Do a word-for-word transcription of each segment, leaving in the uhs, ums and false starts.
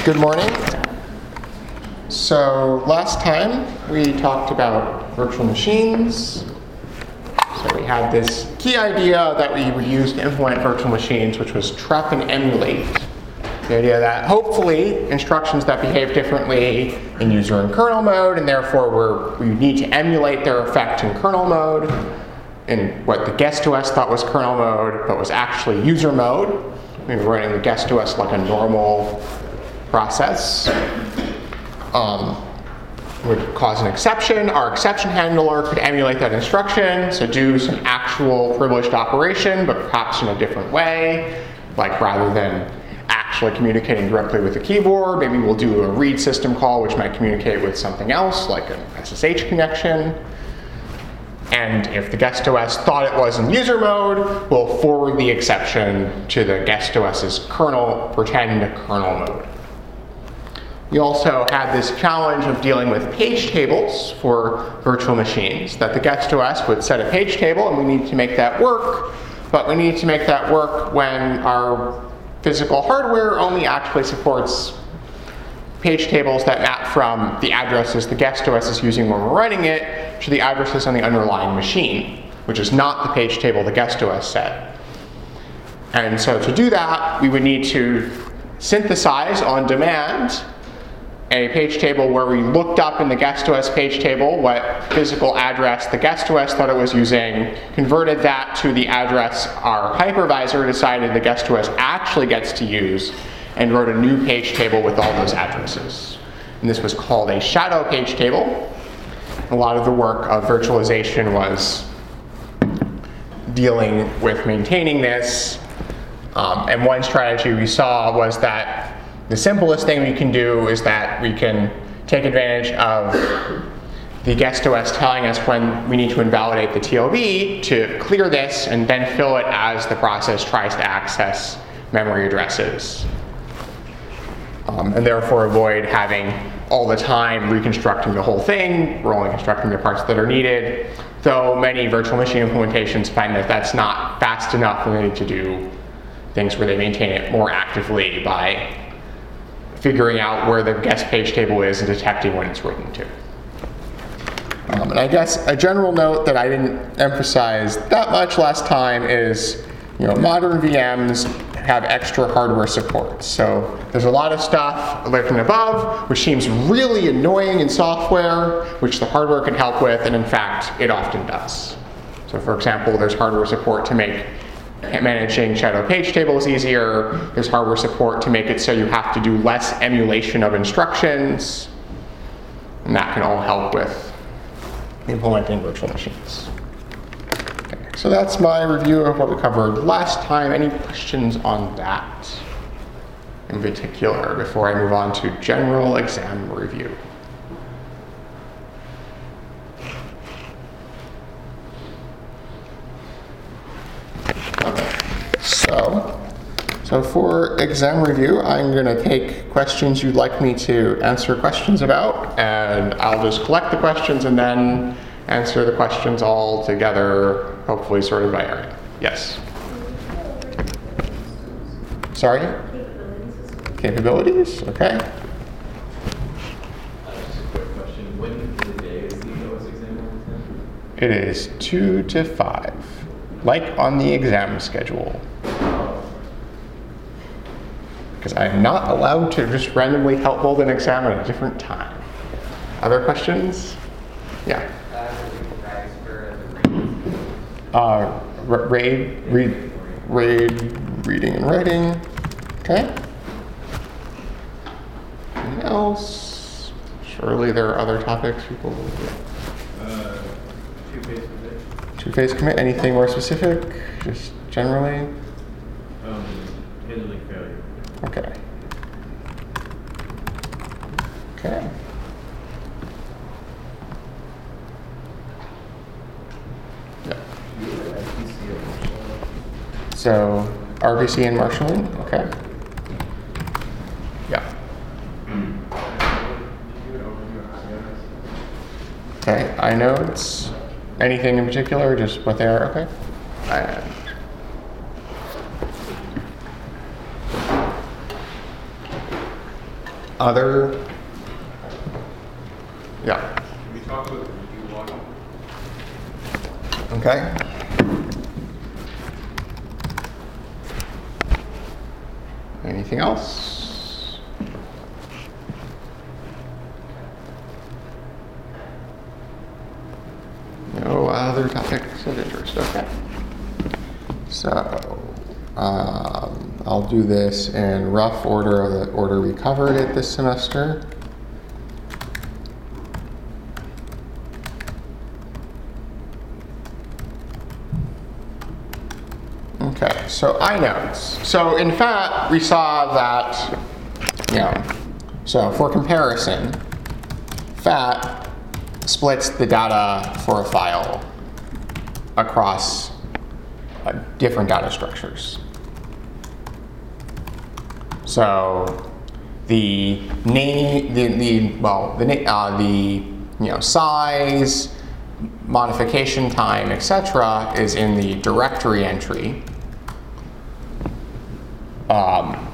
Good morning. So last time we talked about virtual machines. So we had this key idea that we would use to implement virtual machines, which was trap and emulate. The idea that hopefully instructions that behave differently in user and kernel mode, and therefore we're, we need to emulate their effect in kernel mode, in what the guest O S thought was kernel mode, but was actually user mode. We were running the guest O S like a normal process. Um, would cause an exception. Our exception handler could emulate that instruction, so do some actual privileged operation, but perhaps in a different way. Like rather than actually communicating directly with the keyboard, maybe we'll do a read system call which might communicate with something else, like an S S H connection. And if the guest O S thought it was in user mode, we'll forward the exception to the guest OS's kernel, pretend kernel mode. We also had this challenge of dealing with page tables for virtual machines, that the guest O S would set a page table and we need to make that work, but we need to make that work when our physical hardware only actually supports page tables that map from the addresses the guest O S is using when we're running it to the addresses on the underlying machine, which is not the page table the guest O S set. And so to do that, we would need to synthesize on demand a page table where we looked up in the guest O S page table what physical address the guest O S thought it was using, converted that to the address our hypervisor decided the guest O S actually gets to use, and wrote a new page table with all those addresses. And this was called a shadow page table. A lot of the work of virtualization was dealing with maintaining this. Um, and one strategy we saw was that the simplest thing we can do is that we can take advantage of the guest O S telling us when we need to invalidate the T L B to clear this and then fill it as the process tries to access memory addresses. Um, and therefore avoid having all the time reconstructing the whole thing. We're only constructing the parts that are needed. Though many virtual machine implementations find that that's not fast enough and they need to do things where they maintain it more actively by figuring out where the guest page table is and detecting when it's written to. Um, and I guess a general note that I didn't emphasize that much last time is, you know, modern V Ms have extra hardware support. So there's a lot of stuff written above, which seems really annoying in software, which the hardware can help with, and in fact, it often does. So for example, there's hardware support to make managing shadow page tables easier. There's hardware support to make it so you have to do less emulation of instructions. And that can all help with implementing virtual machines. Okay, so that's my review of what we covered last time. Any questions on that in particular before I move on to general exam review? So, so for exam review, I'm going to take questions you'd like me to answer questions about, and I'll just collect the questions and then answer the questions all together, hopefully sorted by area. Yes? Sorry? Capabilities? Okay. Uh, just a quick question. When in the day is the O S exam? It is two to five, like on the exam schedule. Because I'm not allowed to just randomly help hold an exam at a different time. Other questions? Yeah. Uh, RAID, read, RAID, reading and writing. Okay. Anything else? Surely there are other topics people will do. Uh, two-phase commit. Two-phase commit. Anything more specific? Just generally? Um, handling failure. Okay. Okay. Yeah. So R V C and marshalling. Okay. Yeah. Okay. iNodes. Anything in particular? Just what they are? Okay. I, Other? Yeah. Can we talk about the redo blocking? Okay. Anything else? No other topics of interest. Okay. So um, I'll do this in rough order of the order we covered it this semester. Okay, so inodes. So in fact, we saw that, you know, so for comparison, fat splits the data for a file across uh, different data structures. So the name, the, the well, the uh, the you know size, modification time, et cetera, is in the directory entry. Um,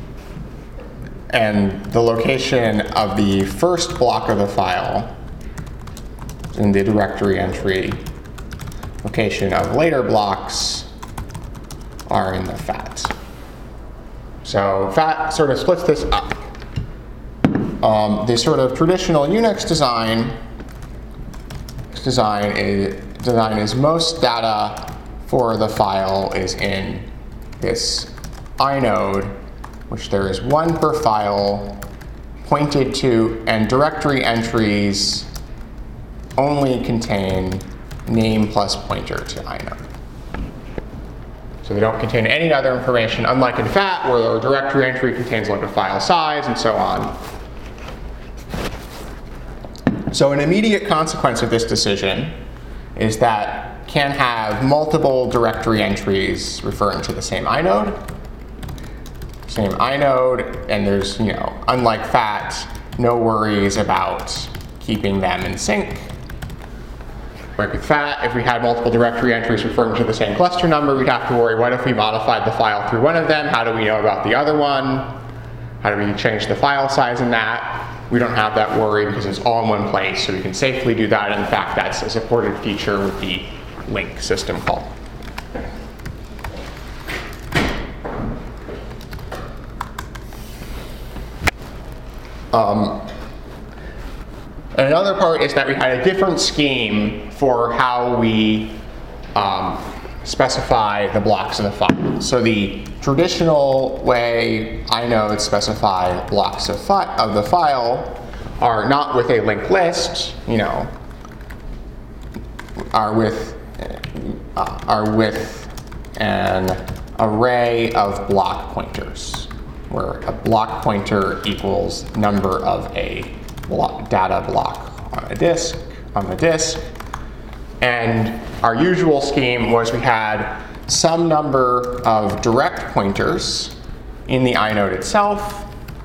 and the location of the first block of the file in the directory entry. Location of later blocks are in the fat. So fat sort of splits this up. Um, the sort of traditional Unix design design is, design is most data for the file is in this inode, which there is one per file pointed to, and directory entries only contain name plus pointer to inode. So they don't contain any other information, unlike in fat, where the directory entry contains like a file size and so on. So an immediate consequence of this decision is that can have multiple directory entries referring to the same inode. Same inode, and there's, you know, unlike fat, no worries about keeping them in sync. Like with fat, if we had multiple directory entries referring to the same cluster number, we'd have to worry, what if we modified the file through one of them? How do we know about the other one? How do we change the file size in that? We don't have that worry because it's all in one place, so we can safely do that. In fact, that's a supported feature with the link system call. Um, another part is that we had a different scheme for how we um, specify the blocks of the file. So the traditional way inodes specify blocks of, fi of the file are not with a linked list, you know, are with uh, are with an array of block pointers, where a block pointer equals number of a block, data block on a disk, on the disk. And our usual scheme was we had some number of direct pointers in the inode itself.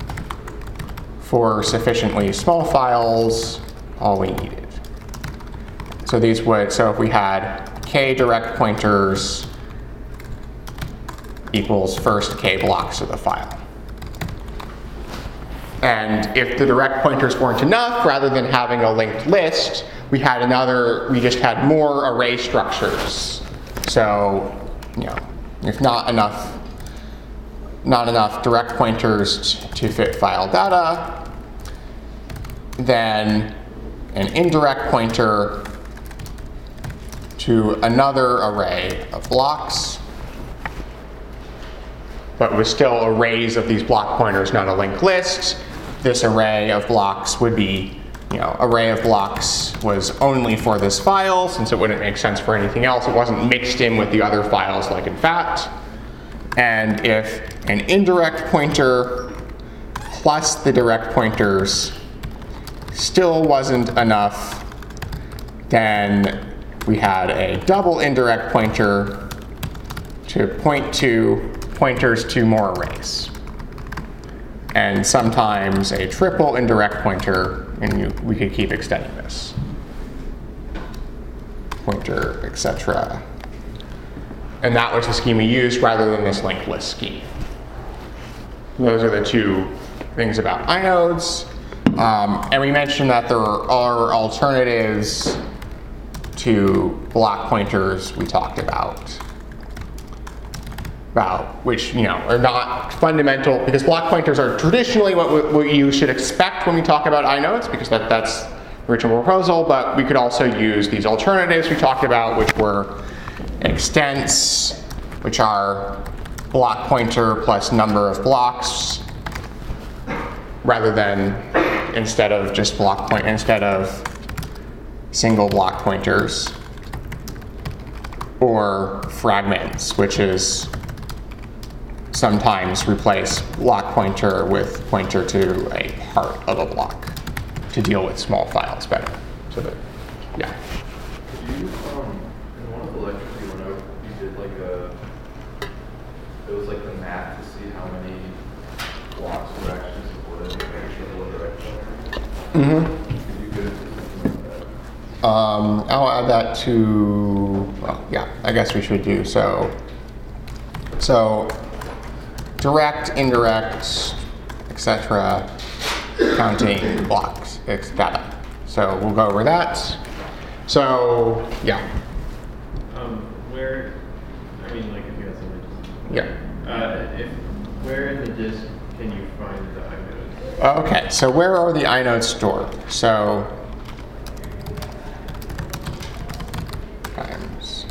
For sufficiently small files, all we needed. So these would, so if we had k direct pointers equals first k blocks of the file. And if the direct pointers weren't enough, rather than having a linked list, we had another, we just had more array structures. So, you know, if not enough, not enough direct pointers to fit file data, then an indirect pointer to another array of blocks, but with still arrays of these block pointers, not a linked list. This array of blocks would be, you know, array of blocks was only for this file, since it wouldn't make sense for anything else. It wasn't mixed in with the other files like in fat. And if an indirect pointer plus the direct pointers still wasn't enough, then we had a double indirect pointer to point to pointers to more arrays. And sometimes a triple indirect pointer, and you, we could keep extending this. Pointer, et cetera. And that was the scheme we used rather than this linked list scheme. Those are the two things about inodes. Um, and we mentioned that there are alternatives to block pointers we talked about. About which, you know, are not fundamental, because block pointers are traditionally what, we, what you should expect when we talk about inodes, because that, that's the original proposal, but we could also use these alternatives we talked about, which were extents, which are block pointer plus number of blocks, rather than instead of just block point, instead of single block pointers, or fragments, which is sometimes replace block pointer with pointer to a part of a block to deal with small files better. So that, yeah. Did you, um, in one of the lectures you went over, you did like a, it was like the map to see how many blocks were actually supported in the actual direction? Mm-hmm. Could you go into something like that? Um, I'll add that to, well, yeah, I guess we should do so. So, direct, indirect, et cetera, counting blocks, it's data. So we'll go over that. So, yeah. Um, where, I mean, like if you had something. Yeah. Uh, if, where in the disk can you find the inodes? Okay, so where are the inodes stored? So, times.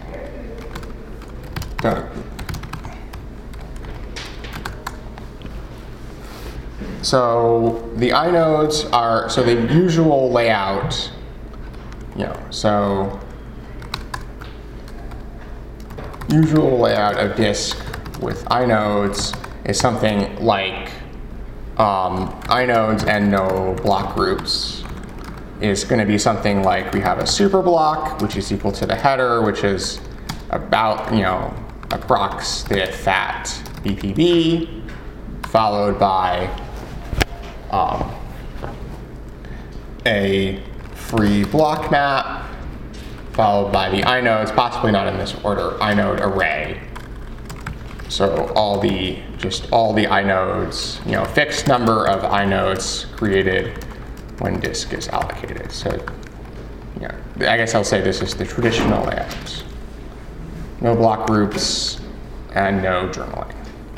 Don't. So the inodes are, so the usual layout, you know, so usual layout of disk with inodes is something like um, inodes and no block groups is going to be something like we have a super block, which is equal to the header, which is about, you know, approx the fat B P B, followed by Um, a free block map, followed by the inodes, possibly not in this order, inode array. So all the, just all the inodes, you know, fixed number of inodes created when disk is allocated. So, yeah, I guess I'll say this is the traditional layout. No block groups and no journaling.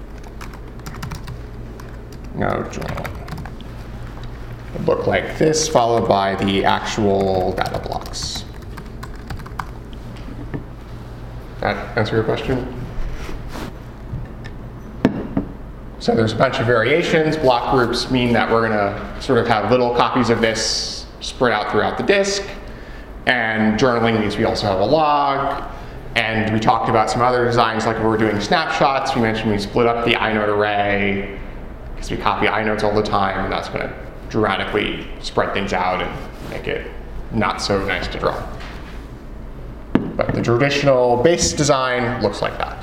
No journaling. Look like this, followed by the actual data blocks. That answer your question? So there's a bunch of variations. Block groups mean that we're gonna sort of have little copies of this spread out throughout the disk. And journaling means we also have a log. And we talked about some other designs, like when we're doing snapshots. We mentioned we split up the inode array because we copy inodes all the time, and that's gonna dramatically spread things out and make it not so nice to draw. But the traditional base design looks like that.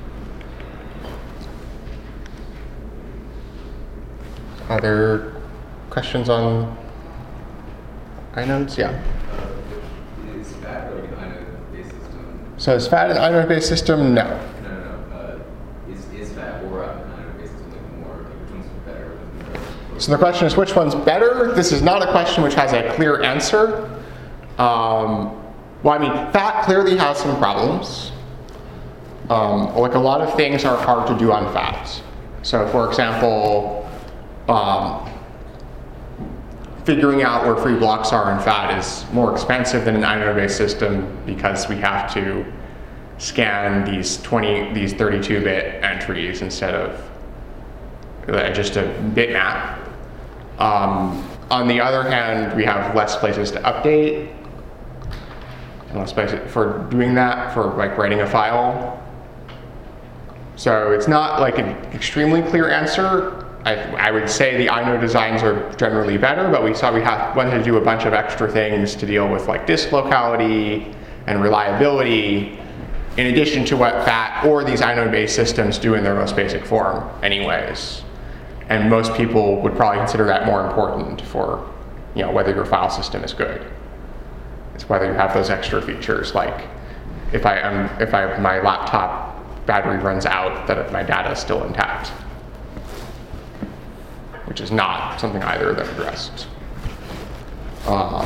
Other questions on inodes? Yeah. Uh, is fat like an inode-based system? So is fat an inode-based system? No. No, no, no. Uh, is, is fat or an inode-based system like more, like which one's better? Which one's better? So the question is, which one's better? This is not a question which has a clear answer. Um, well, I mean, fat clearly has some problems. Um, like a lot of things are hard to do on fat. So for example, um, figuring out where free blocks are in fat is more expensive than an inode-based system because we have to scan these twenty, these thirty-two bit entries instead of uh, just a bitmap. Um, on the other hand, we have less places to update, and less places for doing that, for like writing a file. So it's not like an extremely clear answer. I, I would say the inode designs are generally better, but we saw we have, wanted to do a bunch of extra things to deal with like disk locality and reliability, in addition to what fat or these inode-based systems do in their most basic form anyways. And most people would probably consider that more important for, you know, whether your file system is good. It's whether you have those extra features, like if I um, if I my laptop battery runs out, that my data is still intact. which is not something either of them addressed. Um,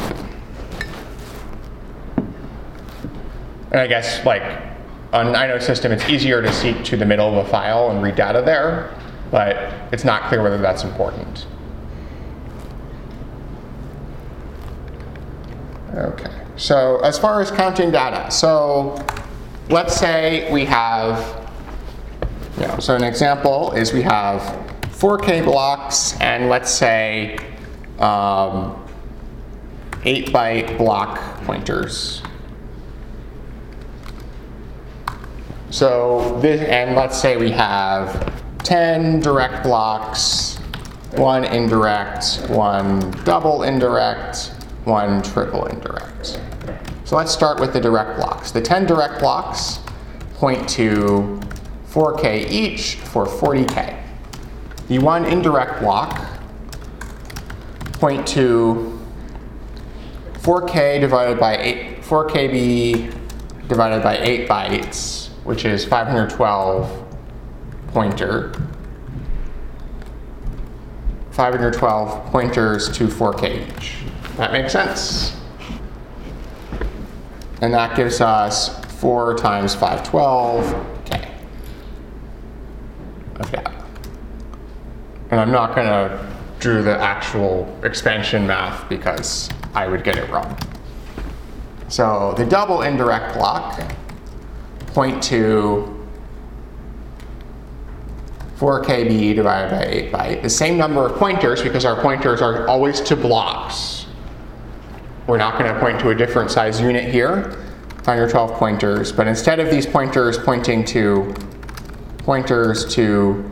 and I guess like on an inode system, it's easier to seek to the middle of a file and read data there, but it's not clear whether that's important. Okay, so as far as counting data, so let's say we have, you know, so an example is we have four K blocks and let's say um, eight byte block pointers. So this, and let's say we have ten direct blocks, one indirect, one double indirect, one triple indirect. So let's start with the direct blocks. The ten direct blocks point to four K each for forty K. The one indirect block point to four K divided by eight, four K B divided by eight bytes, which is five hundred twelve pointer. five hundred twelve pointers to four K each. That makes sense? And that gives us four times five twelve K of data. And I'm not going to do the actual expansion math because I would get it wrong. So the double indirect block point to four K B divided by eight byte, the same number of pointers because our pointers are always to blocks. We're not going to point to a different size unit here, five hundred twelve pointers, but instead of these pointers pointing to pointers to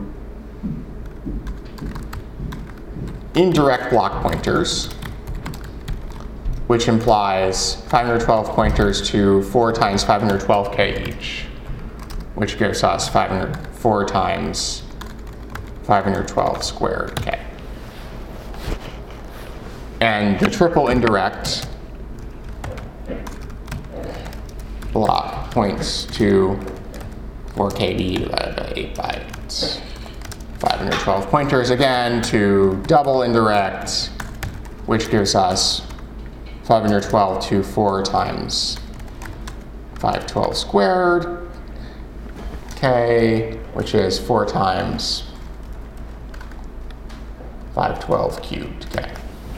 indirect block pointers, which implies five hundred twelve pointers to four times five hundred twelve K each, which gives us five hundred four times five hundred twelve squared K. And the triple indirect block points to four K B divided by eight bytes. five hundred twelve pointers again to double indirect, which gives us five hundred twelve to four times five twelve squared K, which is four times five twelve cubed K.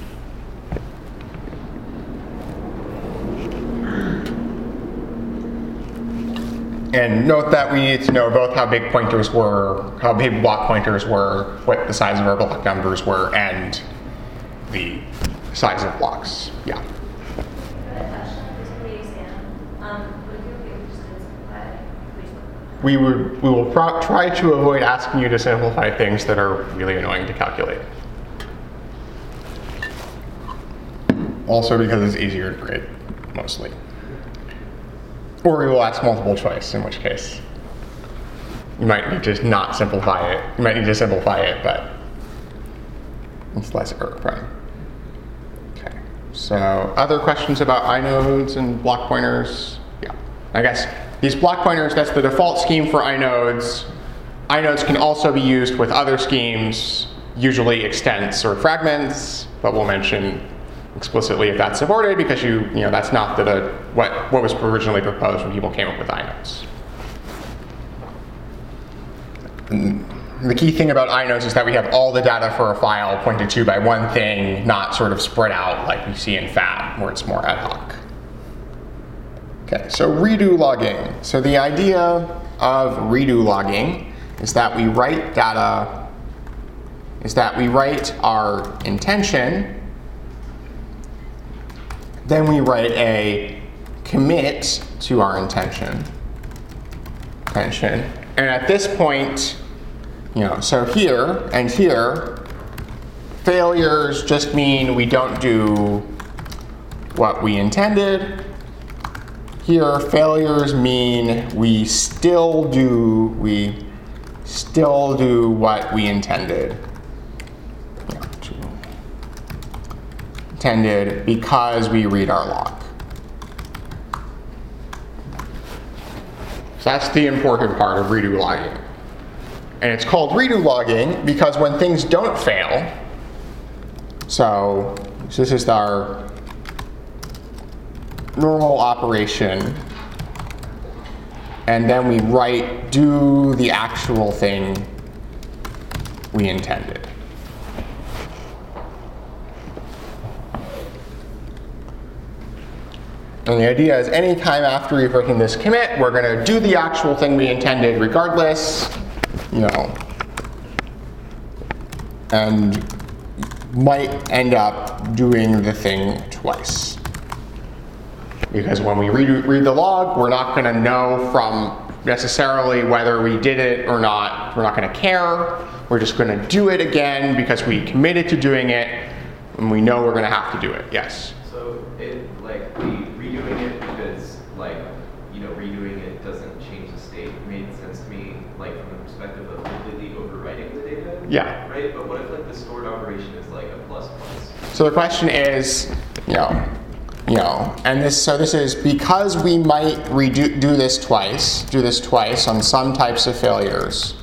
And note that we need to know both how big pointers were, how big block pointers were, what the size of our block numbers were, and the size of blocks. Yeah. We would we will pro try to avoid asking you to simplify things that are really annoying to calculate. Also because it's easier to grade, mostly. Or we will ask multiple choice, in which case you might need to not simplify it. You might need to simplify it, but it's less error prone. Okay. So other questions about inodes and block pointers? Yeah. I guess these block pointers, that's the default scheme for inodes. Inodes can also be used with other schemes, usually extents or fragments, but we'll mention explicitly if that's supported, because you, you know, that's not the, the, what, what was originally proposed when people came up with inodes. And the key thing about inodes is that we have all the data for a file pointed to by one thing, not sort of spread out like we see in F A T, where it's more ad hoc. Okay, so redo logging. So the idea of redo logging is that we write data, is that we write our intention, then we write a commit to our intention. intention. And at this point, you know, so here and here, failures just mean we don't do what we intended. Here, failures mean we still do, we still do what we intended. Intended because we read our log. So that's the important part of redo logging. And it's called redo logging because when things don't fail, So, so this is our normal operation. And then we write, do the actual thing we intended. And the idea is anytime after we've written this commit, we're going to do the actual thing we intended regardless, you know, and might end up doing the thing twice. Because when we read, read the log, we're not going to know from necessarily whether we did it or not. We're not going to care. We're just going to do it again because we committed to doing it, and we know we're going to have to do it. Yes? So it, like, the redoing it because, like, you know, redoing it doesn't change the state made sense to me, like, from the perspective of completely overwriting the data. Yeah. Right? But what if, like, the stored operation is, like, a plus plus? So the question is, you know, you know, and this, so this is because we might redo do this twice, do this twice on some types of failures,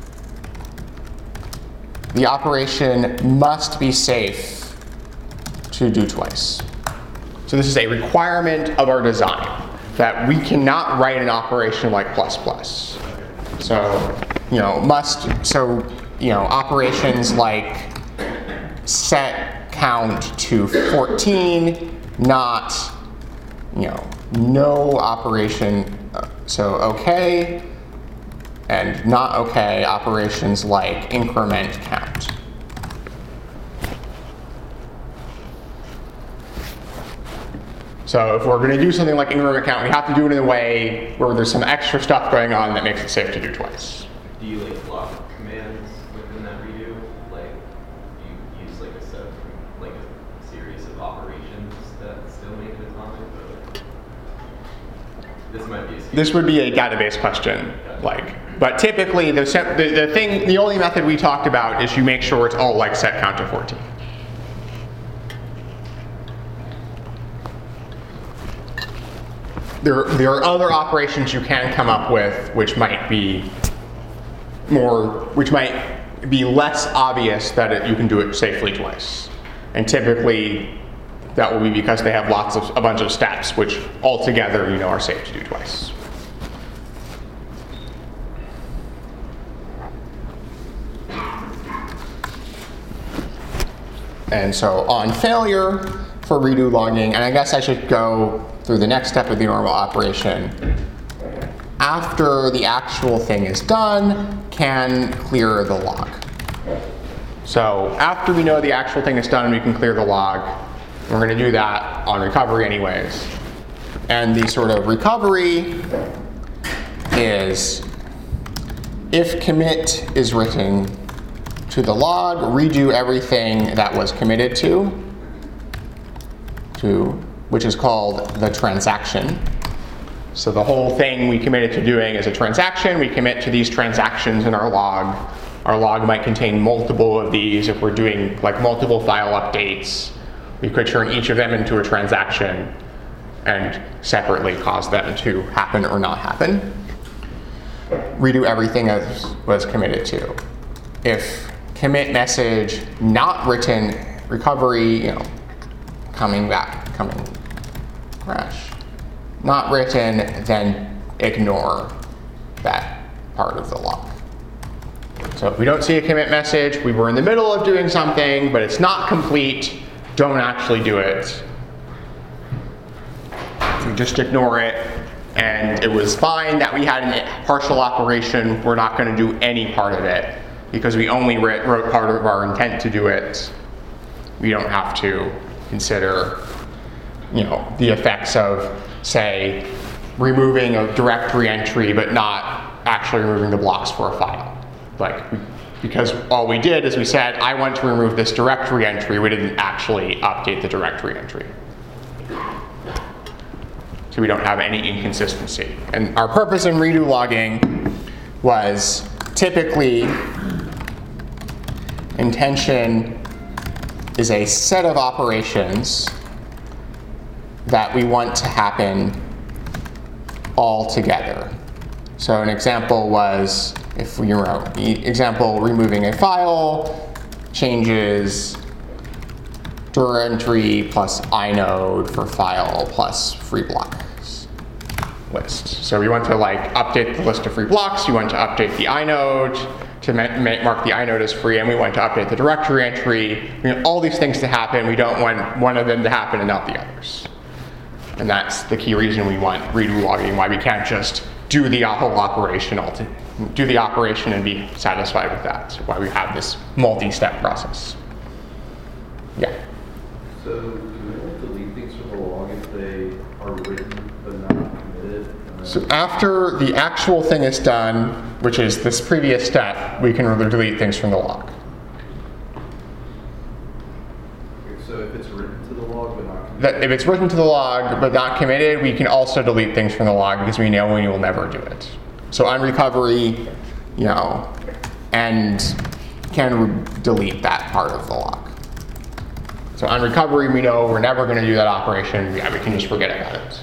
the operation must be safe to do twice. So this is a requirement of our design, that we cannot write an operation like plus plus. So, you know, must, so, you know, operations like set count to fourteen, not, you know, no operation, uh, so okay, and not okay operations like increment count. So if we're going to do something like increment count, we have to do it in a way where there's some extra stuff going on that makes it safe to do twice. Do you, like, block commands within that redo? Like, do you use, like, a set of, like, a series of operations that still make it atomic? Or this might be a This would be a database question, like, but typically the, set, the the thing, the only method we talked about is you make sure it's all like set count to fourteen. There, there are other operations you can come up with which might be more, which might be less obvious that it, you can do it safely twice. And typically that will be because they have lots of, a bunch of steps which altogether, you know, are safe to do twice. And so on failure for redo logging, and I guess I should go through the next step of the normal operation. After the actual thing is done, can clear the log. So after we know the actual thing is done, we can clear the log. We're going to do that on recovery anyways. And the sort of recovery is if commit is written to the log, redo everything that was committed to, to which is called the transaction. So the whole thing we committed to doing is a transaction. We commit to these transactions in our log. Our log might contain multiple of these. If we're doing like multiple file updates, we could turn each of them into a transaction and separately cause them to happen or not happen. Redo everything as was committed to. If commit message not written, recovery, you know, coming back, coming crash, not written, then ignore that part of the log. So if we don't see a commit message, we were in the middle of doing something, but it's not complete, don't actually do it. So just ignore it. And it was fine that we had a partial operation. We're not going to do any part of it because we only wrote, wrote part of our intent to do it. We don't have to consider, you know, the effects of, say, removing a directory entry but not actually removing the blocks for a file. Like, because all we did is we said, I want to remove this directory entry. We didn't actually update the directory entry. So we don't have any inconsistency. And our purpose in redo logging was typically intention is a set of operations that we want to happen all together. So an example was, if we wrote, example, removing a file changes dir entry plus inode for file plus free blocks list. So we want to like update the list of free blocks. We want to update the inode to ma ma mark the inode as free, and we want to update the directory entry. We want all these things to happen. We don't want one of them to happen and not the others. And that's the key reason we want redo logging, why we can't just do the whole operation, do the operation and be satisfied with that. So why we have this multi-step process. Yeah. So do we want to delete things from the log if they are written but not committed? So after the actual thing is done, which is this previous step, we can delete things from the log. So if it's written to the log but not committed? That if it's written to the log but not committed, we can also delete things from the log because we know we will never do it. So on recovery, you know, and can delete that part of the log. So on recovery, we know we're never going to do that operation. Yeah, we can just forget about it.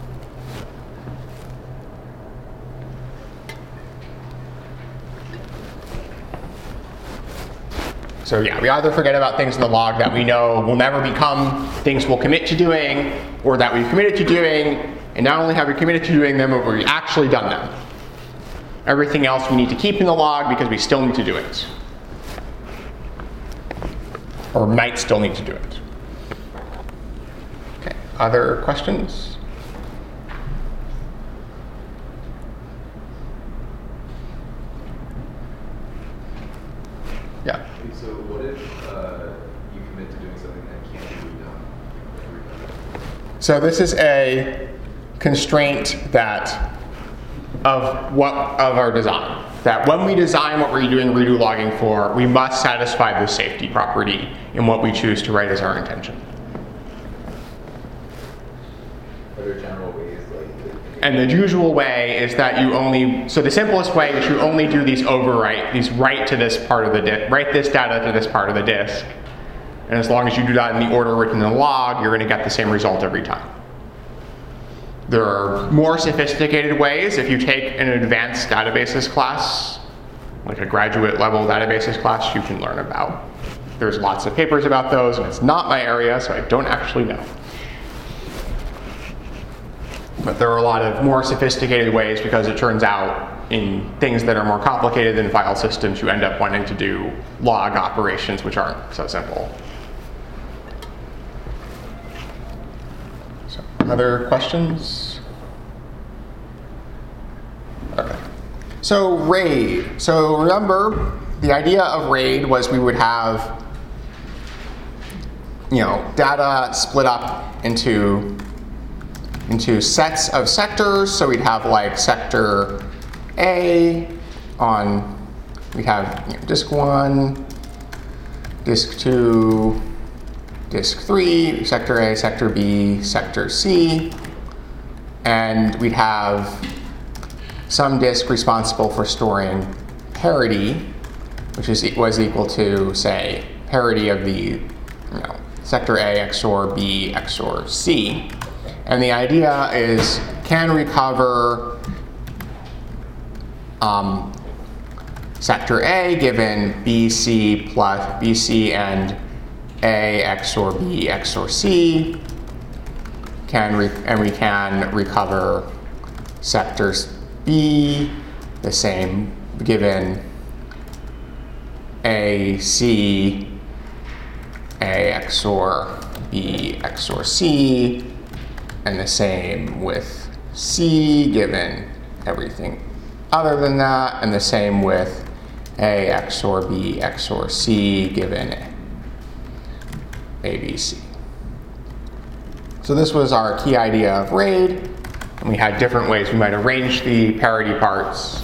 So yeah, we either forget about things in the log that we know will never become things we'll commit to doing, or that we've committed to doing, and not only have we committed to doing them, but we've actually done them. Everything else we need to keep in the log because we still need to do it. Or might still need to do it. Okay, other questions? Yeah. So what if uh, you commit to doing something that can't be redone? So this is a constraint that of what of our design. That when we design what we're doing redo logging for, we must satisfy the safety property in what we choose to write as our intention. Are there general ways, like? And the usual way is that you only, so the simplest way is you only do these overwrite, these write to this part of the disk, write this data to this part of the disk. And as long as you do that in the order written in the log, you're going to get the same result every time. There are more sophisticated ways. If you take an advanced databases class, like a graduate level databases class, you can learn about. There's lots of papers about those, and it's not my area, so I don't actually know. But there are a lot of more sophisticated ways because it turns out in things that are more complicated than file systems, you end up wanting to do log operations, which aren't so simple. So, other questions? Okay. So RAID. So remember, the idea of RAID was we would have, you know, data split up into into sets of sectors. So we'd have like sector A on, we have you know, disk one, disk two, disk three, sector A, sector B, sector C, and we'd have some disk responsible for storing parity, which is was equal to, say, parity of the you know, sector A X O R B X O R C. And the idea is, can recover um, sector A given B C plus B C and A X O R B X O R C, can re and we can recover sectors B the same given A C A X O R B X O R C, and the same with C given everything other than that, and the same with A X O R B X O R C given A B C. So this was our key idea of RAID, and we had different ways we might arrange the parity parts.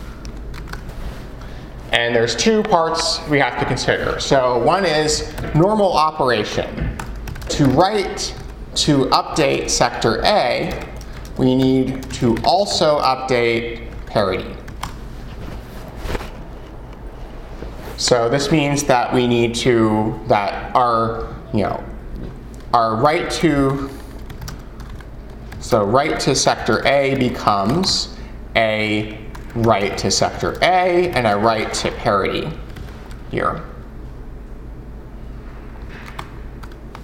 And there's two parts we have to consider. So one is normal operation. To write to update sector A, we need to also update parity. So this means that we need to, that our, you know, our write to, so write to sector A becomes a write to sector A and a write to parity here.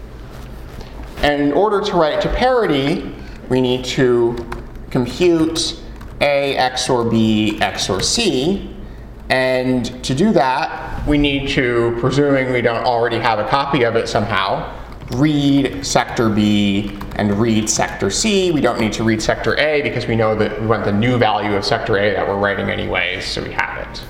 And in order to write to parity, we need to compute A X O R B X O R C. And to do that, we need to, presuming we don't already have a copy of it somehow, read sector B and read sector C. We don't need to read sector A because we know that we want the new value of sector A that we're writing anyways, so we have it.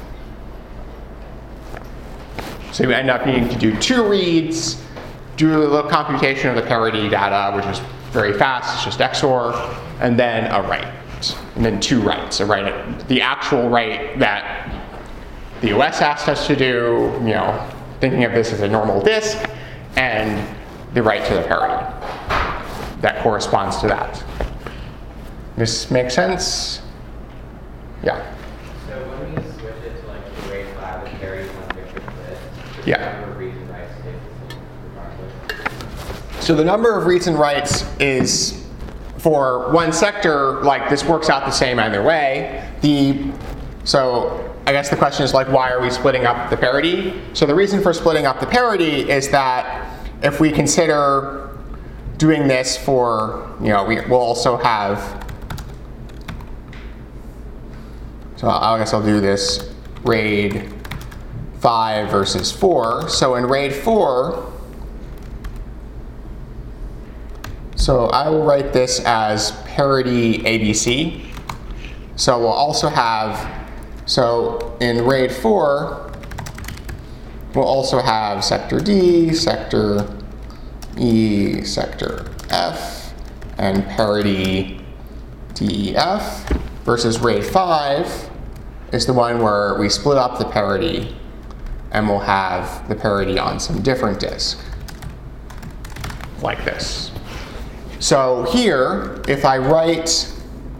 So we end up needing to do two reads, do a little computation of the parity data, which is very fast, it's just X O R, and then a write. And then two writes, a write, the actual write that the O S asked us to do, you know, thinking of this as a normal disk, and the write to the parity that corresponds to that. This makes sense? Yeah. So when we switch it to like the RAID five and carry one different bit, Yeah. the number of reads and writes stays the same regardless. So the number of reads and writes is, for one sector, like this works out the same either way. The, so I guess the question is like, why are we splitting up the parity? So the reason for splitting up the parity is that if we consider doing this for, you know, we, we'll also have, so I guess I'll do this RAID five versus four. So in RAID four, so I will write this as parity A B C. So we'll also have, so in RAID four, we'll also have sector D, sector E, sector F, and parity D E F, versus RAID five is the one where we split up the parity and we'll have the parity on some different disk, like this. So here, if I write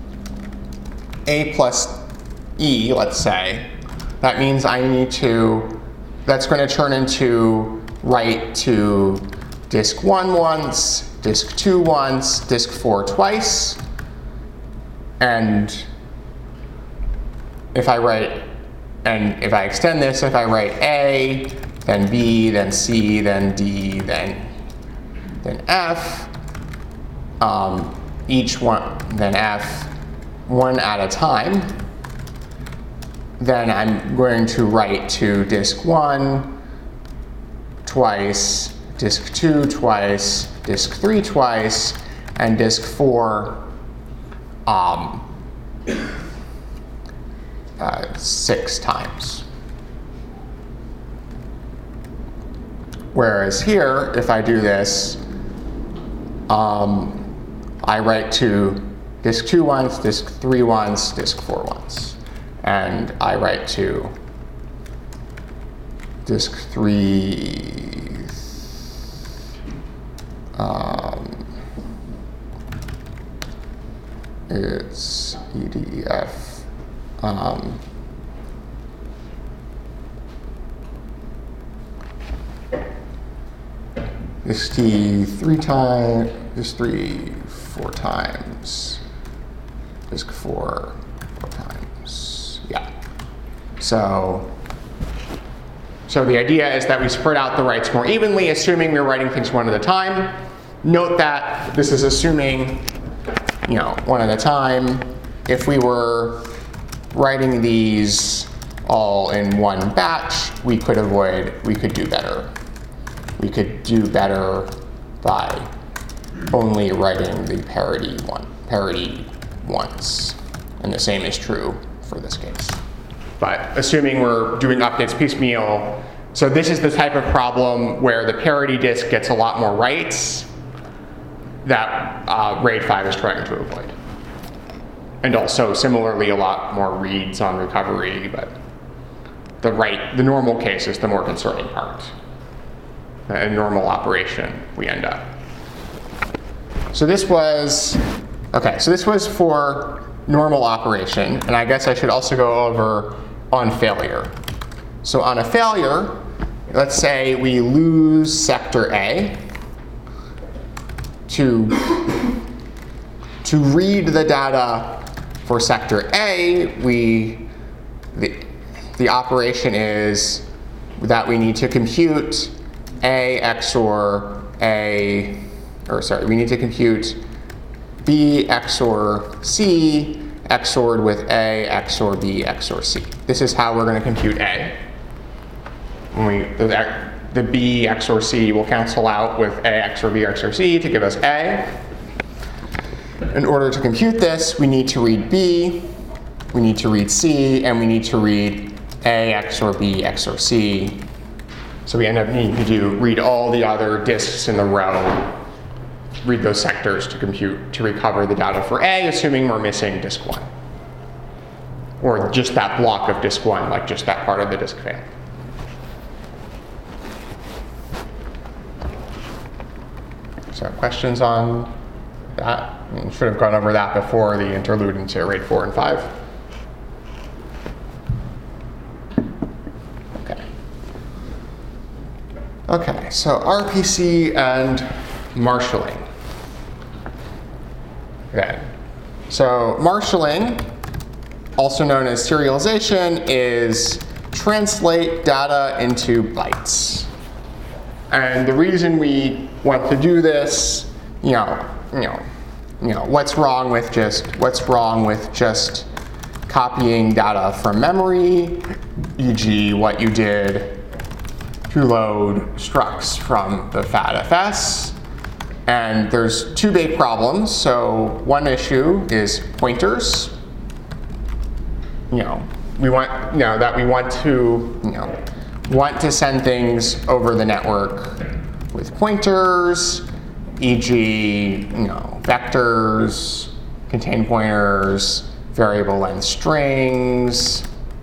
A plus E, let's say, that means I need to, that's going to turn into write to disk one once, disk two once, disk four twice. And if I write, and if I extend this, if I write A, then B, then C, then D, then, then F, um, each one, then F, one at a time, then I'm going to write to disk one twice, disk two twice, disk three twice, and disk four um, uh, six times. Whereas here, if I do this, um, I write to disk two once, disk three once, disk four once. And I write to disk three, um, it's E D E F. Um, disk T three times, disk three four times, disk four four times. Yeah. So, so the idea is that we spread out the writes more evenly, assuming we're writing things one at a time. Note that this is assuming, you know, one at a time. If we were writing these all in one batch, we could avoid, we could do better. We could do better by only writing the parity one, parity once. And the same is true for this case. But assuming we're doing updates piecemeal, so this is the type of problem where the parity disk gets a lot more writes that uh, RAID five is trying to avoid. And also similarly a lot more reads on recovery, but the write, the normal case is the more concerning part. In normal operation, we end up. So this was, okay, so this was for normal operation, and I guess I should also go over on failure. So on a failure, let's say we lose sector A. To, to read the data for sector A, we, the, the operation is that we need to compute A X O R A or sorry, we need to compute B X O R C X O R ed with A X O R B X O R C. This is how we're going to compute A. When we, the, the B X O R C will cancel out with A X O R B X O R C to give us A. In order to compute this, we need to read B, we need to read C, and we need to read A X O R B X O R C. So we end up needing to do read all the other disks in the row, read those sectors to compute, to recover the data for A, assuming we're missing disk one. Or just that block of disk one, like just that part of the disk failed. So questions on that? I should have gone over that before the interlude into RAID four and five. Okay. Okay, so R P C and marshalling. Okay. So marshalling, also known as serialization, is translate data into bytes. And the reason we want to do this, you know, you know, you know, what's wrong with just what's wrong with just copying data from memory, for example, what you did to load structs from the FATFS. And there's two big problems. So one issue is pointers. You know, we want, you know, that we want to, you know, want to send things over the network with pointers, for example, you know, vectors, contain pointers, variable length strings.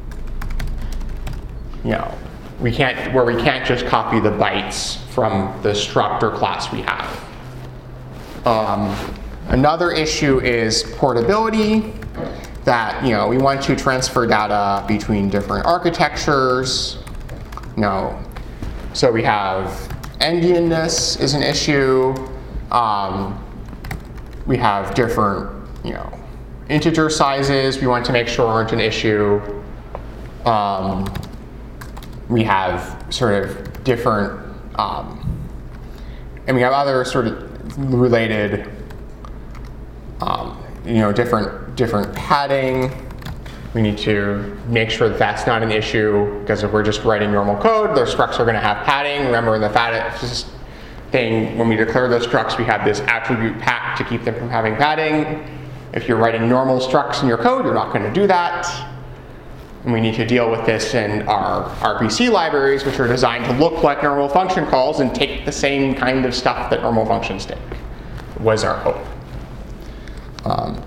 You know, we can't, where we can't just copy the bytes from the struct or class we have. Um, another issue is portability. That, you know, we want to transfer data between different architectures. You know, so we have endianness is an issue. Um, we have different, you know, integer sizes we want to make sure aren't an issue. Um, we have sort of different, um, and we have other sort of related, um, you know, different different padding. We need to make sure that that's not an issue, because if we're just writing normal code, those structs are going to have padding. Remember, in the FATFS thing, when we declare those structs, we have this attribute pack to keep them from having padding. If you're writing normal structs in your code, you're not going to do that. And we need to deal with this in our R P C libraries, which are designed to look like normal function calls and take the same kind of stuff that normal functions take, was our hope. Um,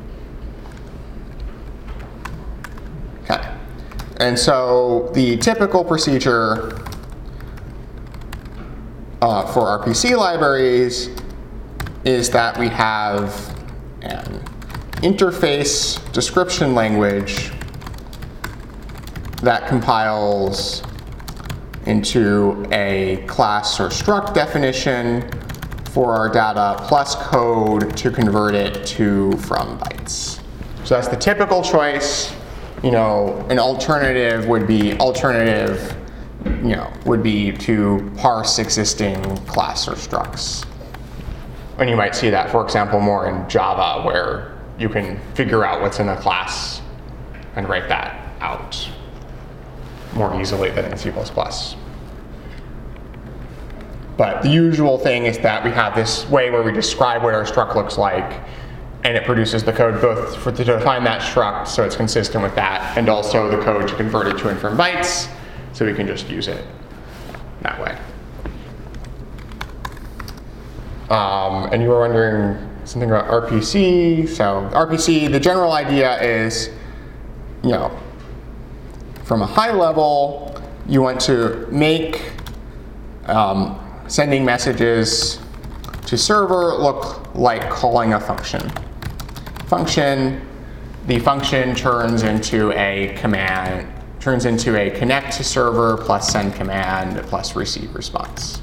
okay. And so the typical procedure uh, for R P C libraries is that we have an interface description language that compiles into a class or struct definition for our data, plus code to convert it to from bytes. So that's the typical choice. You know, an alternative would be alternative, you know, would be to parse existing class or structs. And you might see that, for example, more in Java, where you can figure out what's in a class and write that out more easily than in C plus plus. But the usual thing is that we have this way where we describe what our struct looks like, and it produces the code both for, to define that struct, so it's consistent with that, and also the code to convert it to and from bytes, so we can just use it that way. Um, and you were wondering something about R P C. So R P C, the general idea is, you know, from a high level, you want to make um, sending messages to server look like calling a function. Function, the function turns into a command, turns into a connect to server plus send command plus receive response.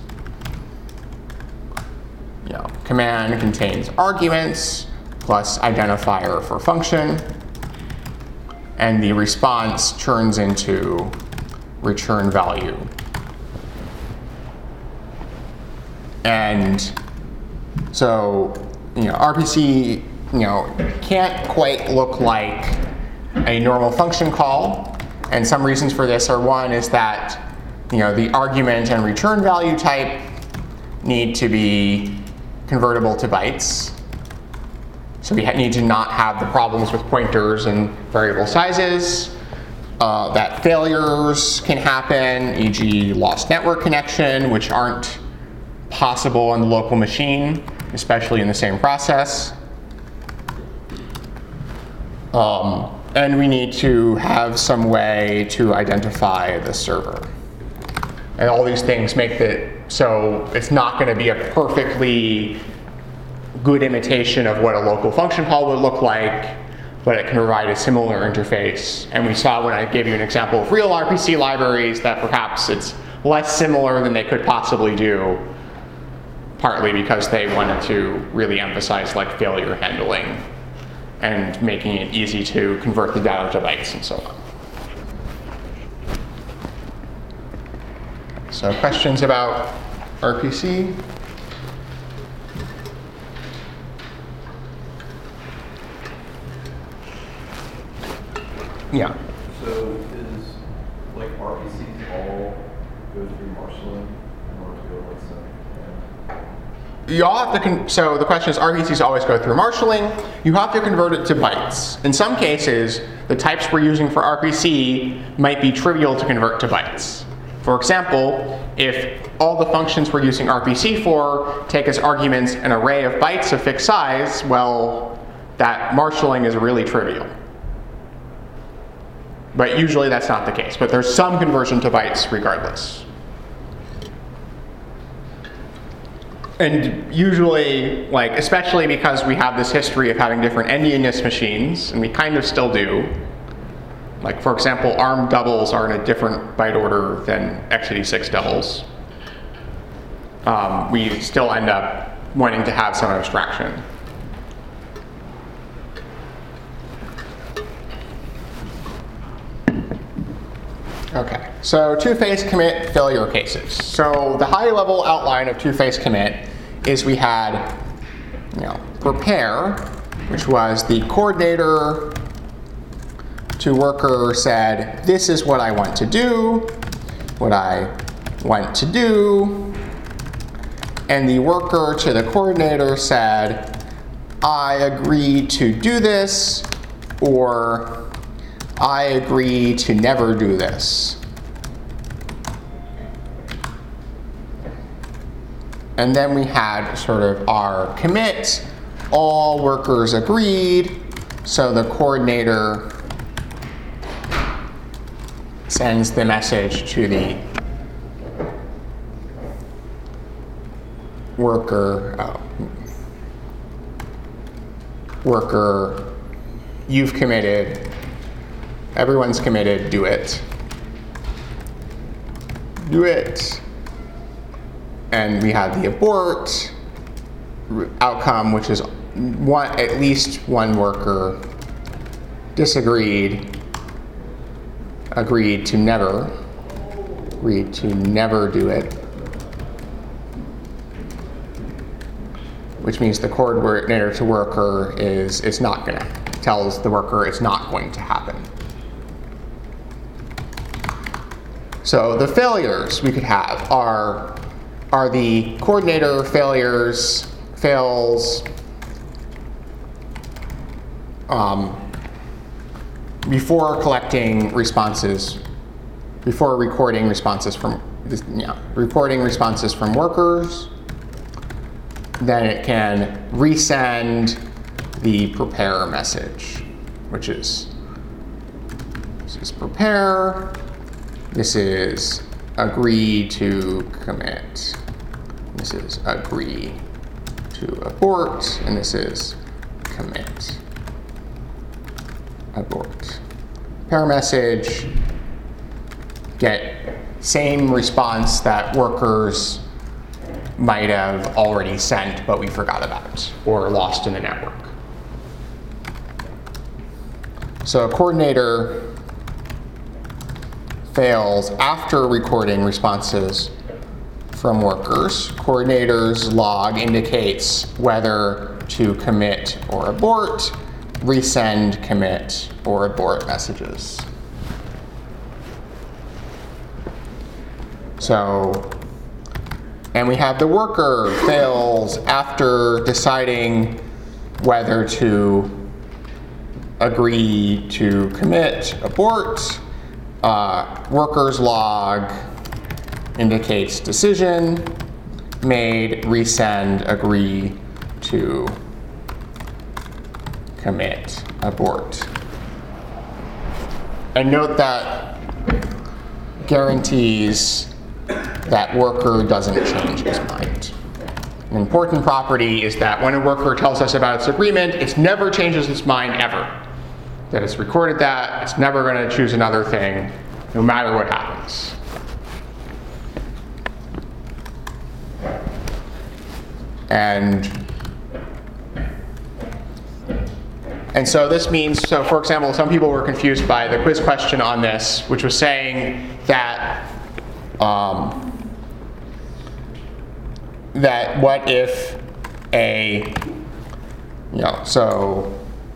You know, command contains arguments plus identifier for function, and the response turns into return value. And So, you know, R P C, you know, can't quite look like a normal function call. And some reasons for this are, one is that, you know, the argument and return value type need to be convertible to bytes. So we need to not have the problems with pointers and variable sizes. Uh, that failures can happen, for example lost network connection, which aren't possible on the local machine, especially in the same process. Um, and we need to have some way to identify the server. And all these things make it so it's not going to be a perfectly good imitation of what a local function call would look like, but it can provide a similar interface. And we saw when I gave you an example of real R P C libraries that perhaps it's less similar than they could possibly do, partly because they wanted to really emphasize like failure handling and making it easy to convert the data to bytes and so on. So questions about R P C? Yeah. So is like R P Cs all go through marshalling in order to go like seven? You all have to, con so the question is, R P Cs always go through marshalling. You have to convert it to bytes. In some cases, the types we're using for R P C might be trivial to convert to bytes. For example, if all the functions we're using R P C for take as arguments an array of bytes of fixed size, well, that marshalling is really trivial. But usually that's not the case. But there's some conversion to bytes regardless. And usually, like, especially because we have this history of having different endianness machines, and we kind of still do. Like, for example, ARM doubles are in a different byte order than x eighty-six doubles. Um, we still end up wanting to have some abstraction. Okay, so two-phase commit failure cases. So the high-level outline of two-phase commit is we had, you know, prepare, which was the coordinator to worker said, this is what I want to do, what I want to do, and the worker to the coordinator said, I agree to do this, or I agree to never do this. And then we had sort of our commit. All workers agreed, so the coordinator sends the message to the worker. Oh, worker, you've committed. Everyone's committed, do it. Do it. And we had the abort outcome, which is one, at least one worker disagreed, agreed to never, agreed to never do it, which means the coordinator to worker is, is not gonna, tells the worker it's not going to happen. So the failures we could have are, are the coordinator failures, fails um, before collecting responses, before recording responses from, yeah, reporting responses from workers. Then it can resend the prepare message, which is, this is prepare. This is agree to commit. This is agree to abort, and this is commit abort. Pair message, get same response that workers might have already sent, but we forgot about, or lost in the network. So a coordinator fails after recording responses from workers. Coordinator's log indicates whether to commit or abort, resend, commit, or abort messages. So, and we have the worker fails after deciding whether to agree to commit, abort. Uh, worker's log indicates decision made, resend, agree to commit, abort. And note that guarantees that worker doesn't change his mind. An important property is that when a worker tells us about its agreement, it never changes its mind ever. That it's recorded that, it's never going to choose another thing, no matter what happens. And, and so this means, so for example, some people were confused by the quiz question on this, which was saying that um, that what if a, you know, so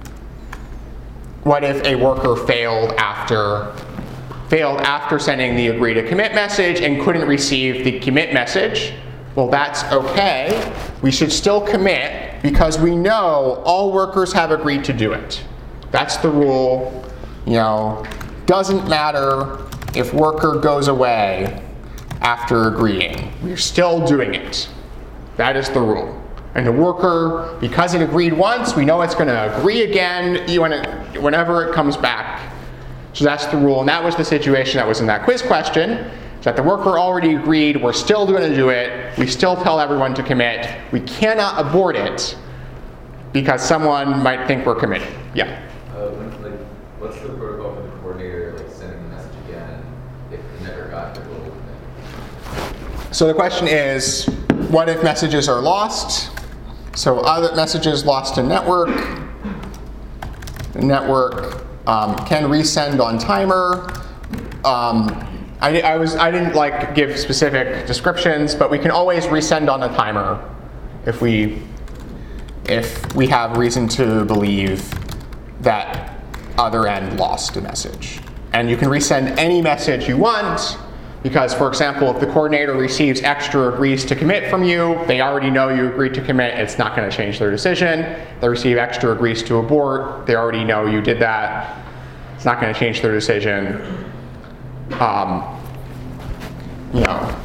what if a worker failed after failed after sending the agree to commit message and couldn't receive the commit message? Well, that's okay. We should still commit because we know all workers have agreed to do it. That's the rule. You know, doesn't matter if worker goes away after agreeing. We're still doing it. That is the rule. And the worker, because it agreed once, we know it's going to agree again whenever it comes back. So that's the rule. And that was the situation that was in that quiz question. That the worker already agreed, we're still going to do it, we still tell everyone to commit, we cannot abort it because someone might think we're committing. Yeah? Uh, when, like, what's the protocol for the coordinator like sending the message again if it never got the global thing? So the question is, what if messages are lost? So other messages lost to network. The network um, can resend on timer. Um, I, I, was, I didn't like give specific descriptions, but we can always resend on a timer if we, if we have reason to believe that other end lost a message. And you can resend any message you want because, for example, if the coordinator receives extra agrees to commit from you, they already know you agreed to commit, it's not going to change their decision. They receive extra agrees to abort, they already know you did that, it's not going to change their decision. Um, you know,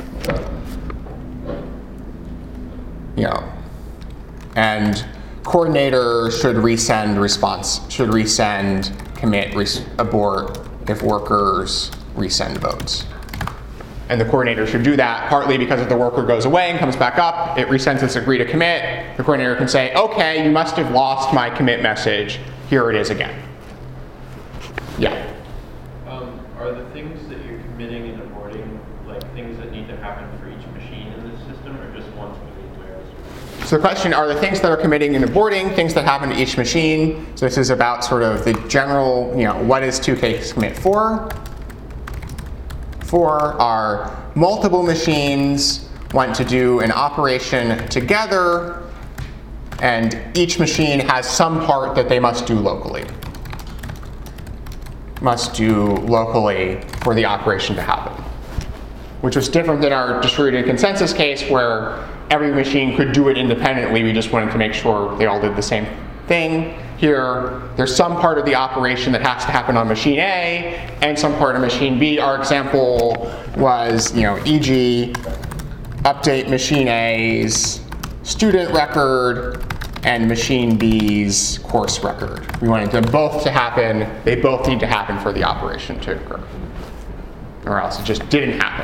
you know, and coordinator should resend response, should resend commit, res abort if workers resend votes. And the coordinator should do that partly because if the worker goes away and comes back up, it resends its agree to commit. The coordinator can say, okay, you must have lost my commit message. Here it is again. Yeah. Um, are the things that you're committing and aborting like things that need to happen for each machine in this system, or just once between wheres? So the question, are the things that are committing and aborting things that happen to each machine? So this is about sort of the general, you know, what is two K commit for? For are multiple machines want to do an operation together, and each machine has some part that they must do locally. Must do locally for the operation to happen. Which was different than our distributed consensus case where every machine could do it independently. We just wanted to make sure they all did the same thing. Here, there's some part of the operation that has to happen on machine A and some part of machine B. Our example was, you know, for example, update machine A's student record and machine B's course record. We wanted them both to happen. They both need to happen for the operation to occur. Or else it just didn't happen.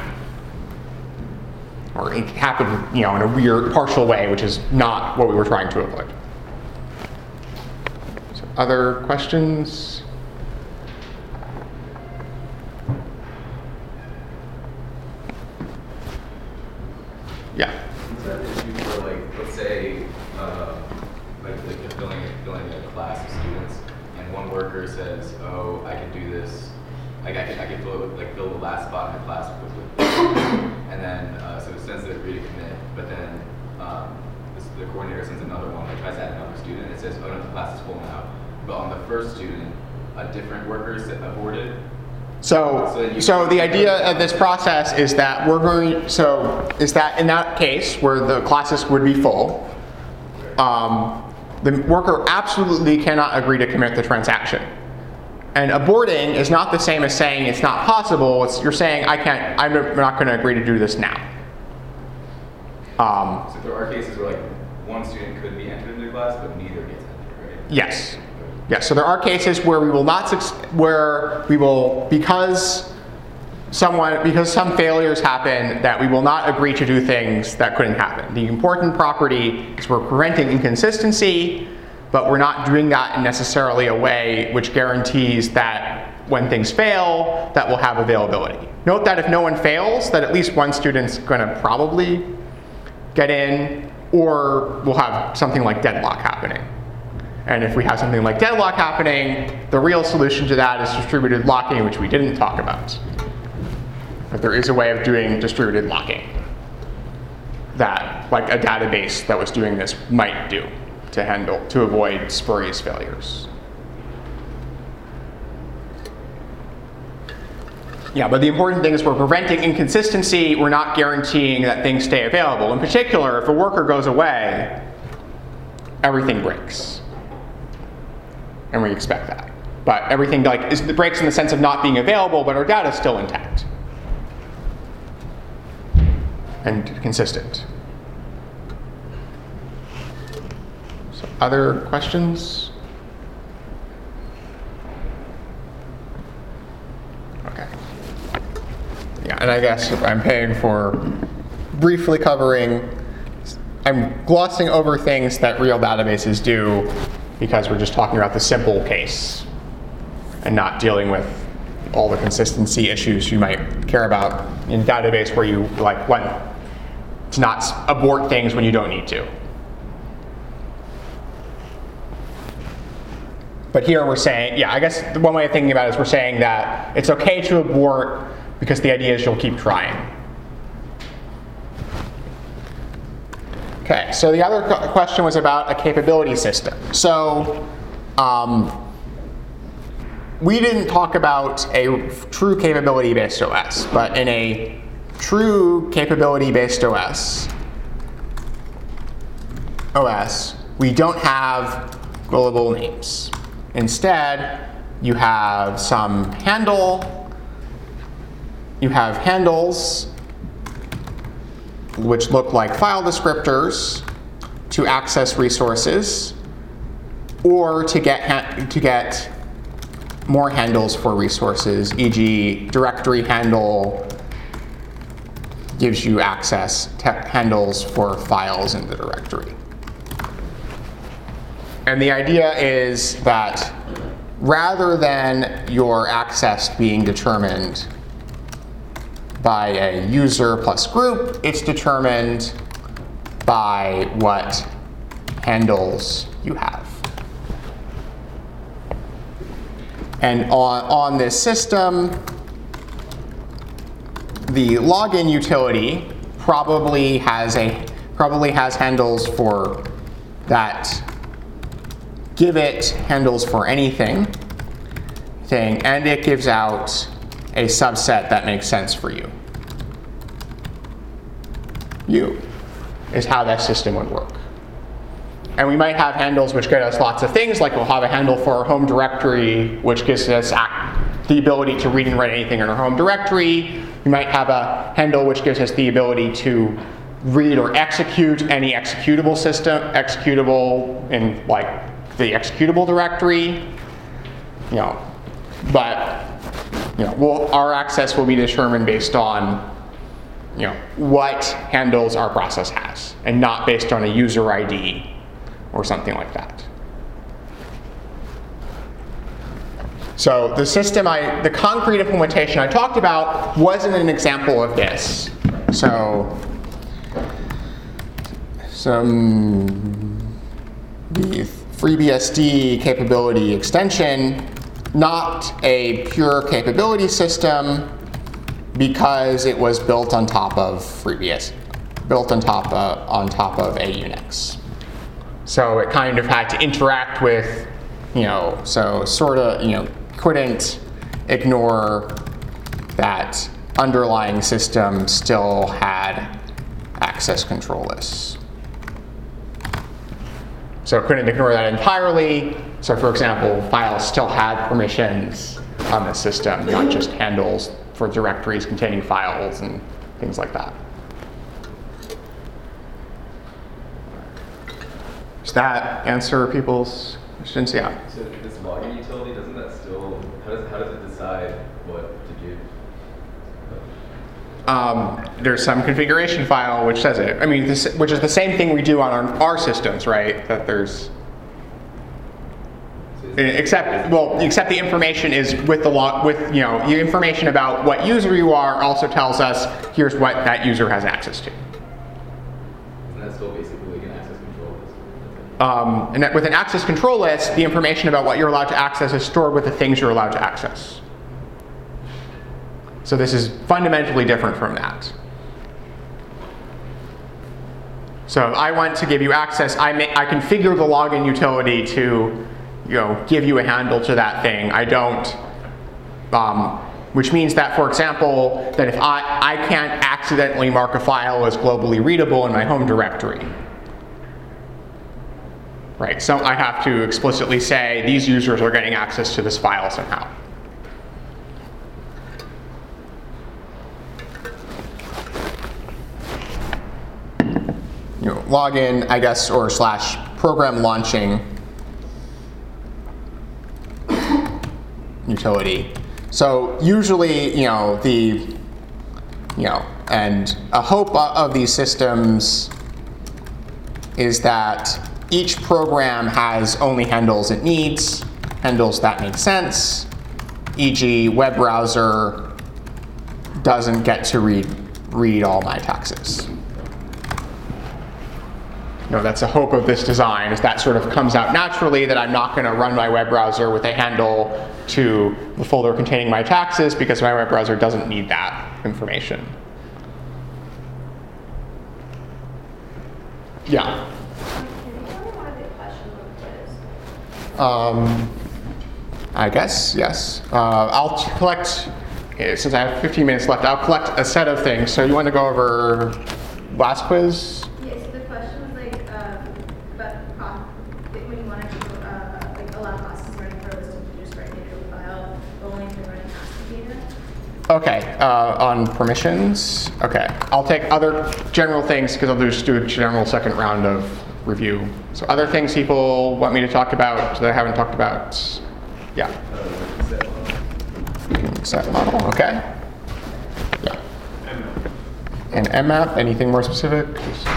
Or it happened, you know, in a weird partial way, which is not what we were trying to avoid. So other questions? Yeah. Is that an issue for, like, let's say, uh, like, like you're filling, filling a class of students, and one worker says, "Oh, I can do this. Like, I can, I can fill it with, like, fill the last spot in the class with, with and then uh, so it sends the agree to commit, but then um, this, the coordinator sends another one, like tries to add another student. It says, oh no, the class is full now. But on the first student, a different worker is aborted. So, So you- so the idea of this process is that we're going, so is that in that case where the classes would be full, um, the worker absolutely cannot agree to commit the transaction. And aborting is not the same as saying it's not possible. It's, you're saying I can't, I'm not going to agree to do this now. Um, So there are cases where like one student could be entered into the class, but neither gets entered, right? Yes. Yes. So there are cases where we will not, suc- where we will, because someone, because some failures happen, that we will not agree to do things that couldn't happen. The important property is we're preventing inconsistency, but we're not doing that in necessarily a way which guarantees that when things fail, that we'll have availability. Note that if no one fails, that at least one student's going to probably get in, or we'll have something like deadlock happening. And if we have something like deadlock happening, the real solution to that is distributed locking, which we didn't talk about. But there is a way of doing distributed locking that, like a database that was doing this might do to handle, to avoid spurious failures. Yeah, but the important thing is we're preventing inconsistency. We're not guaranteeing that things stay available. In particular, if a worker goes away, everything breaks. And we expect that. But everything like is, it breaks in the sense of not being available, but our data is still intact and consistent. So other questions? Okay. Yeah, and I guess I'm paying for briefly covering, I'm glossing over things that real databases do because we're just talking about the simple case and not dealing with all the consistency issues you might care about in database where you like want to not abort things when you don't need to. But here we're saying, yeah, I guess the one way of thinking about it is we're saying that it's okay to abort because the idea is you'll keep trying. Okay, so the other question was about a capability system. So um, we didn't talk about a true capability-based O S, but in a true capability-based O S, O S, we don't have global names. Instead, you have some handle, you have handles which look like file descriptors to access resources or to get, to get more handles for resources, for example directory handle gives you access to handles for files in the directory. And the idea is that rather than your access being determined by a user plus group, it's determined by what handles you have. And on, on this system, the login utility probably has a probably has handles for that give it handles for anything thing, and it gives out a subset that makes sense for you. You is how that system would work. And we might have handles which get us lots of things, like we'll have a handle for our home directory, which gives us the ability to read and write anything in our home directory. We might have a handle which gives us the ability to read or execute any executable system, executable in like the executable directory. You know, but you know, we'll, our access will be determined based on you know what handles our process has, and not based on a user I D or something like that. So the system I, the concrete implementation I talked about wasn't an example of this. So, some the FreeBSD capability extension, not a pure capability system, because it was built on top of FreeBSD, built on top of, on top of a Unix. So it kind of had to interact with, you know, so sort of, you know, couldn't ignore that underlying system still had access control lists. So it couldn't ignore that entirely. So for example, files still had permissions on the system, not just handles for directories containing files and things like that. Does that answer people's questions? Yeah. So this login utility, doesn't that still, how does, how does it decide what to give? Um, there's some configuration file which says it. I mean, this, which is the same thing we do on our, our systems, right? That there's, except, well, except the information is with the log, with, you know, the information about what user you are also tells us here's what that user has access to. Isn't that still basically like an access control list? Um, and that with an access control list, the information about what you're allowed to access is stored with the things you're allowed to access. So this is fundamentally different from that. So if I want to give you access, I, may, I configure the login utility to, you know, give you a handle to that thing. I don't, um, which means that, for example, that if I, I can't accidentally mark a file as globally readable in my home directory. Right, so I have to explicitly say these users are getting access to this file somehow. You know, login, I guess, or slash program launching utility. So usually, you know, the, you know, and a hope of these systems is that each program has only handles it needs, handles that make sense, for example web browser doesn't get to read, read all my taxes. You know, that's a hope of this design, is that sort of comes out naturally, that I'm not going to run my web browser with a handle to the folder containing my taxes because my web browser doesn't need that information. Yeah? Um, I guess, yes. Uh, I'll collect, since I have fifteen minutes left, I'll collect a set of things. So you want to go over last quiz? Yes, the question was like um, about when you wanted to uh, like allow processes running for a list of just write data to a file, but only if they're running ASCII data. Okay, uh, on permissions. Okay, I'll take other general things because I'll just do a general second round of review. So other things people want me to talk about that I haven't talked about? Yeah. Set model, okay. Yeah. And M map, anything more specific?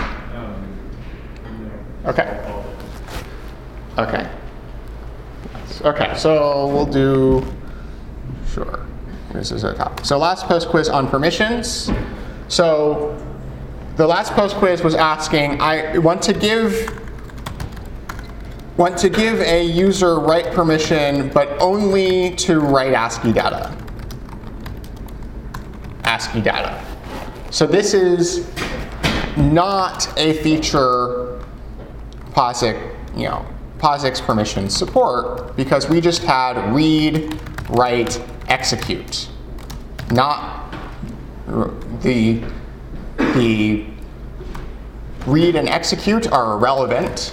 Okay. Okay. Okay, so we'll do, sure. This is a top. So last post quiz on permissions. So the last post quiz was asking, I want to give want to give a user write permission, but only to write ASCII data. ASCII data. So this is not a feature POSIX, you know, POSIX permission support, because we just had read, write, execute. Not the the read and execute are irrelevant.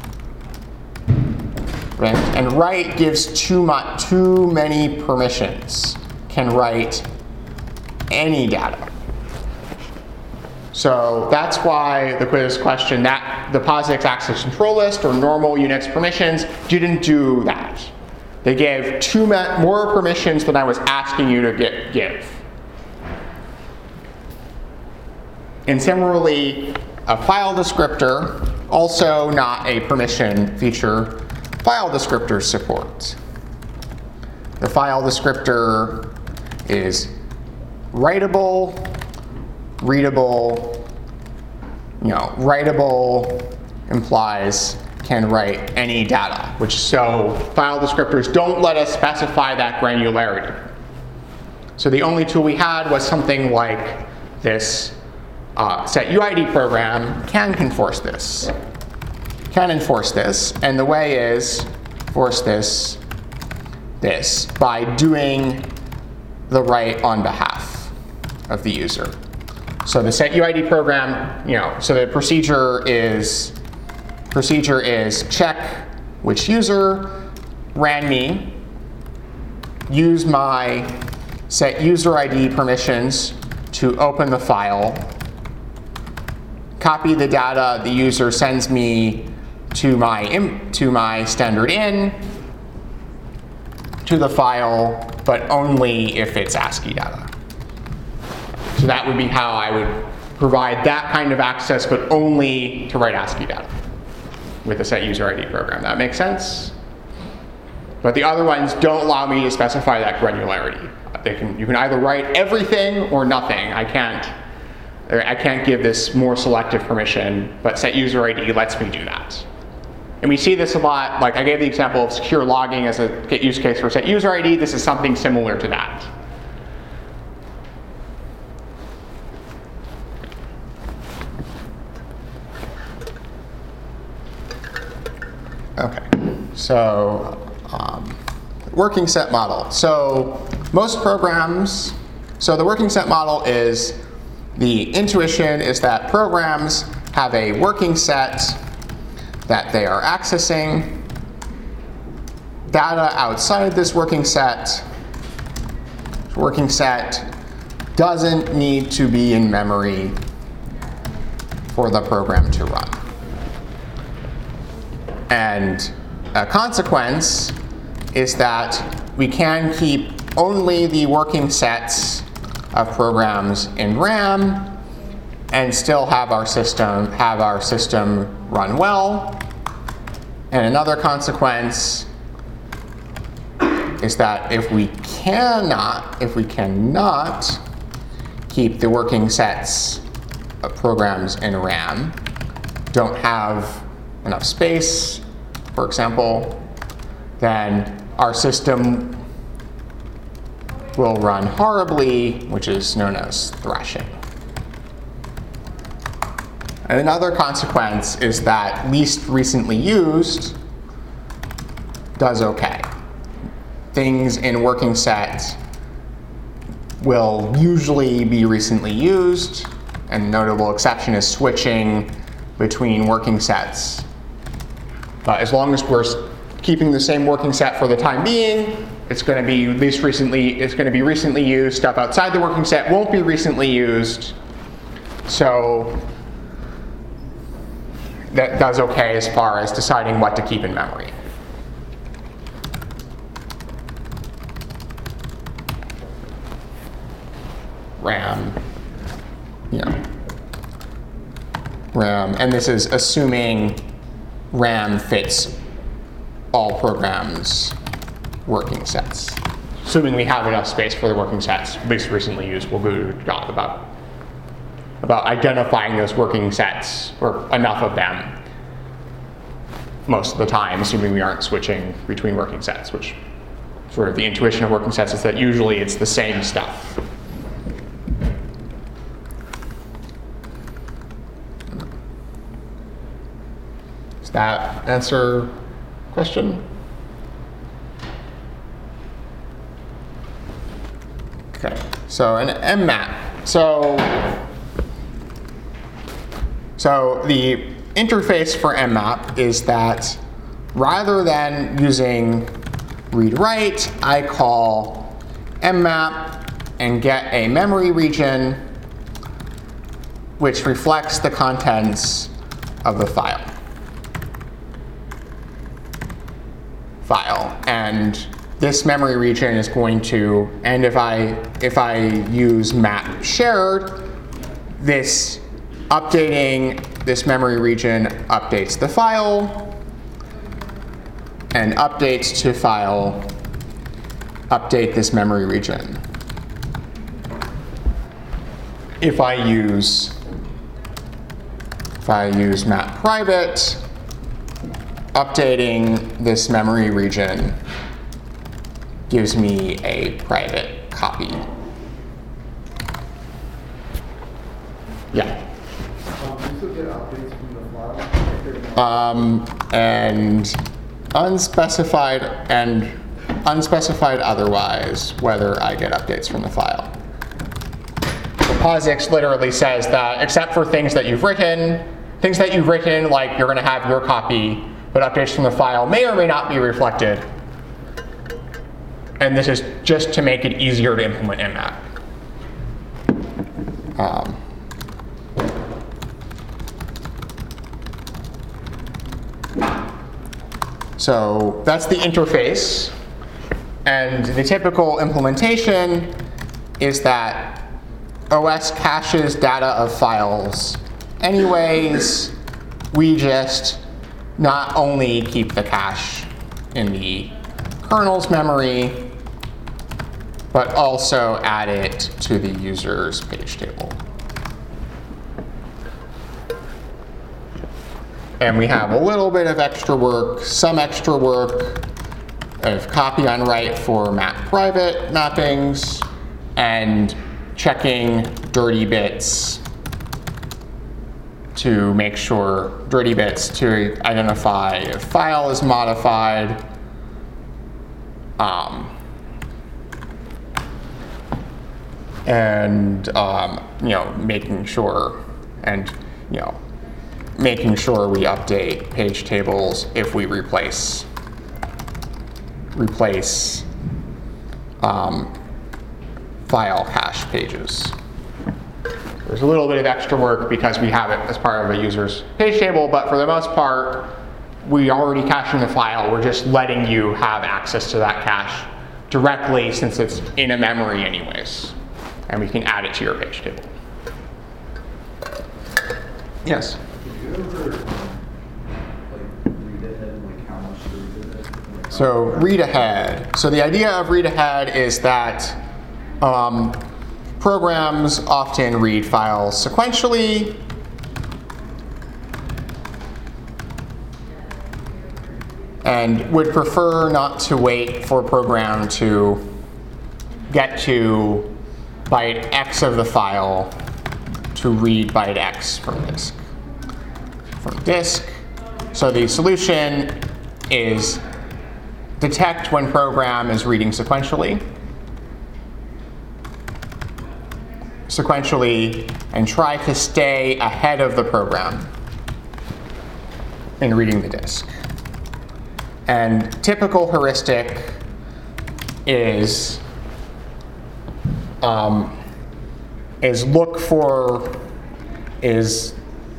Right? And write gives too much, too many permissions. Can write any data. So that's why the quiz question that the POSIX access control list or normal Unix permissions didn't do that. They gave too much more permissions than I was asking you to get, give. And similarly, a file descriptor, also not a permission feature, file descriptor support. The file descriptor is writable, readable, you know, writable implies can write any data, which so file descriptors don't let us specify that granularity. So the only tool we had was something like this uh, set U I D program can enforce this. Can enforce this, and the way is force this, this, by doing the write on behalf of the user. So the set U I D program, you know, so the procedure is, procedure is check which user ran me, use my set user I D permissions to open the file, copy the data the user sends me to my, im to my standard in, to the file, but only if it's ASCII data. So that would be how I would provide that kind of access, but only to write ASCII data with a set user I D program. That makes sense? But the other ones don't allow me to specify that granularity. They can, you can either write everything or nothing. I can't, I can't give this more selective permission, but set user I D lets me do that. And we see this a lot. Like I gave the example of secure logging as a use case for set user I D. This is something similar to that. Okay, so um, working set model. So most programs, so the working set model is, the intuition is that programs have a working set that they are accessing. Data outside this working set, working set doesn't need to be in memory for the program to run. And a consequence is that we can keep only the working sets of programs in RAM and still have our system have our system run well. And another consequence is that if we cannot, if we cannot keep the working sets of programs in RAM, don't have enough space, for example, then our system will run horribly, which is known as thrashing. And another consequence is that least recently used does okay. Things in working set will usually be recently used, and a notable exception is switching between working sets. But as long as we're keeping the same working set for the time being, it's going to be least recently, it's going to be recently used. Stuff outside the working set won't be recently used. So that does okay as far as deciding what to keep in memory. RAM, yeah. RAM, and this is assuming RAM fits all programs' working sets. Assuming we have enough space for the working sets, least recently used, we'll do a good job about, about identifying those working sets, or enough of them, most of the time, assuming we aren't switching between working sets, which sort of the intuition of working sets is that usually it's the same stuff. Does that answer the question? Okay, so an M map. So, so the interface for M map is that rather than using read-write, I call M map and get a memory region which reflects the contents of the file. File, and this memory region is going to, and if I if I use map shared, this updating this memory region updates the file, and updates to file update this memory region. If I use if I use map private, updating this memory region gives me a private copy Yeah. Um, do you still get updates from the file? If they're not- Um, and unspecified and unspecified otherwise whether I get updates from the file. So POSIX literally says that except for things that you've written, things that you've written, like you're going to have your copy, but updates from the file may or may not be reflected. And this is just to make it easier to implement M map. Um, So that's the interface. And the typical implementation is that O S caches data of files anyways. We just not only keep the cache in the kernel's memory, but also add it to the user's page table. And we have a little bit of extra work, some extra work of copy on write for map private mappings, and checking dirty bits to make sure, dirty bits to identify if file is modified. Um, and um, you know, making sure, and you know, making sure we update page tables if we replace replace um, file cache pages. There's a little bit of extra work because we have it as part of a user's page table, but for the most part, we already caching the file. We're just letting you have access to that cache directly since it's in a memory anyways, and we can add it to your page table. Yes? Did you ever, like, read ahead, like how much to read ahead? Like, So read ahead. So the idea of read ahead is that um, programs often read files sequentially. And would prefer not to wait for a program to get to byte X of the file to read byte X from disk. From disk. So the solution is detect when program is reading sequentially. Sequentially, and try to stay ahead of the program in reading the disk. And typical heuristic is um, is look for is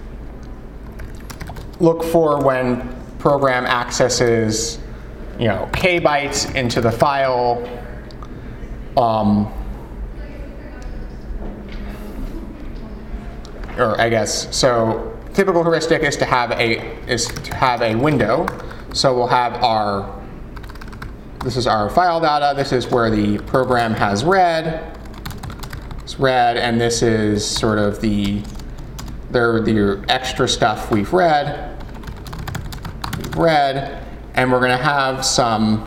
look for when program accesses, you know, k bytes into the file. Um, or I guess so. Typical heuristic is to have a is to have a window. So we'll have our, this is our file data, this is where the program has read, it's read, and this is sort of the, the, the extra stuff we've read, we've read, and we're gonna have some,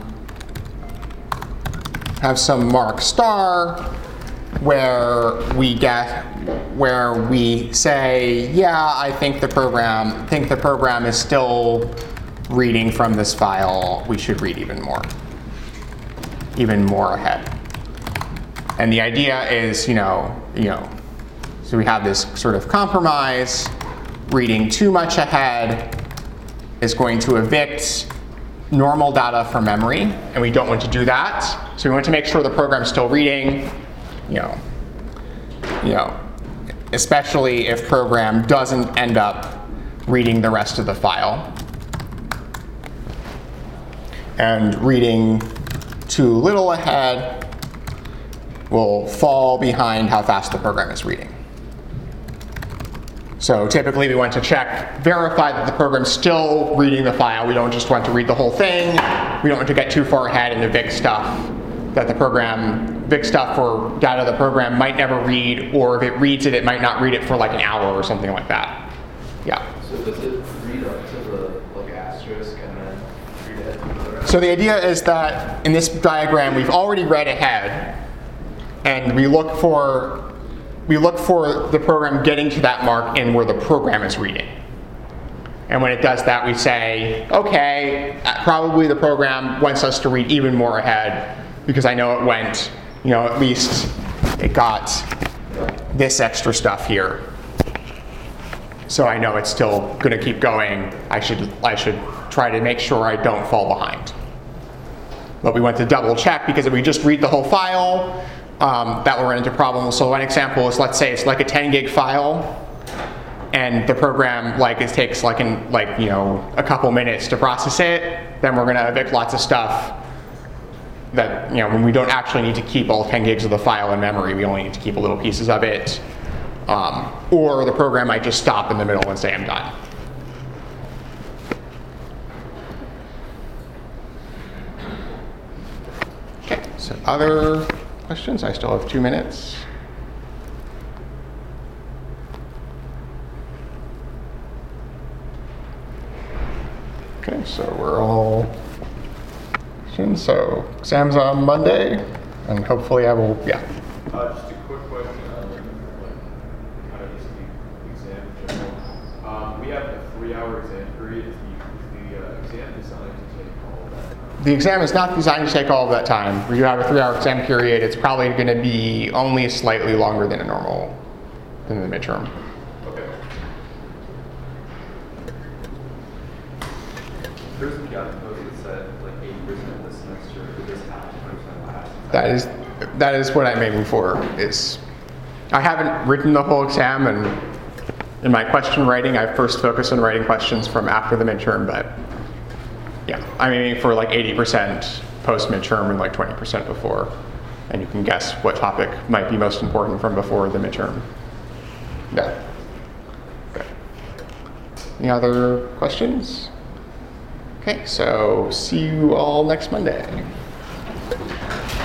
have some mark star where we get, where we say, yeah, I think the program, think the program is still reading from this file, we should read even more, even more ahead. And the idea is, you know, you know, so we have this sort of compromise. Reading too much ahead is going to evict normal data from memory, and we don't want to do that. So we want to make sure the program is still reading, you know, you know, especially if program doesn't end up reading the rest of the file. And reading too little ahead will fall behind how fast the program is reading. So typically we want to check, verify that the program's still reading the file. We don't just want to read the whole thing. We don't want to get too far ahead and evict stuff that the program, evict stuff for data the program might never read, or if it reads it, it might not read it for like an hour or something like that. Yeah. So does it read up to the like asterisk and then read ahead to the rest? So the idea is that in this diagram, we've already read ahead, and we look for we look for the program getting to that mark in where the program is reading. And when it does that, we say, okay, uh, probably the program wants us to read even more ahead because I know it went, you know, at least it got this extra stuff here. So I know it's still going to keep going. I should, I should try to make sure I don't fall behind. But we want to double check because if we just read the whole file, um, that will run into problems. So one example is, let's say it's like a ten gig file, and the program like it takes like in like you know a couple minutes to process it. Then we're going to evict lots of stuff that you know when we don't actually need to keep all ten gigs of the file in memory. We only need to keep a little pieces of it. Um, or the program might just stop in the middle and say I'm done. Okay, so other questions? I still have two minutes. Okay, so we're all questions. So exams on Monday, and hopefully I will, yeah. Uh, just a quick question, uh, like, kind of just the exam in general. Um, we have a three-hour exam period. Is the, is the uh, exam designed to take all of that time? The exam is not designed to take all of that time. We do have a three-hour exam period. It's probably going to be only slightly longer than a normal, than the midterm. Okay. There's a guidance post that said like eighty percent this semester for this half, twenty percent last. That is, that is what I'm aiming for. Is I haven't written the whole exam, and in my question writing, I first focus on writing questions from after the midterm, but yeah, I'm aiming for like eighty percent post-midterm and like twenty percent before. And you can guess what topic might be most important from before the midterm. Yeah. Okay. Any other questions? Okay, so see you all next Monday.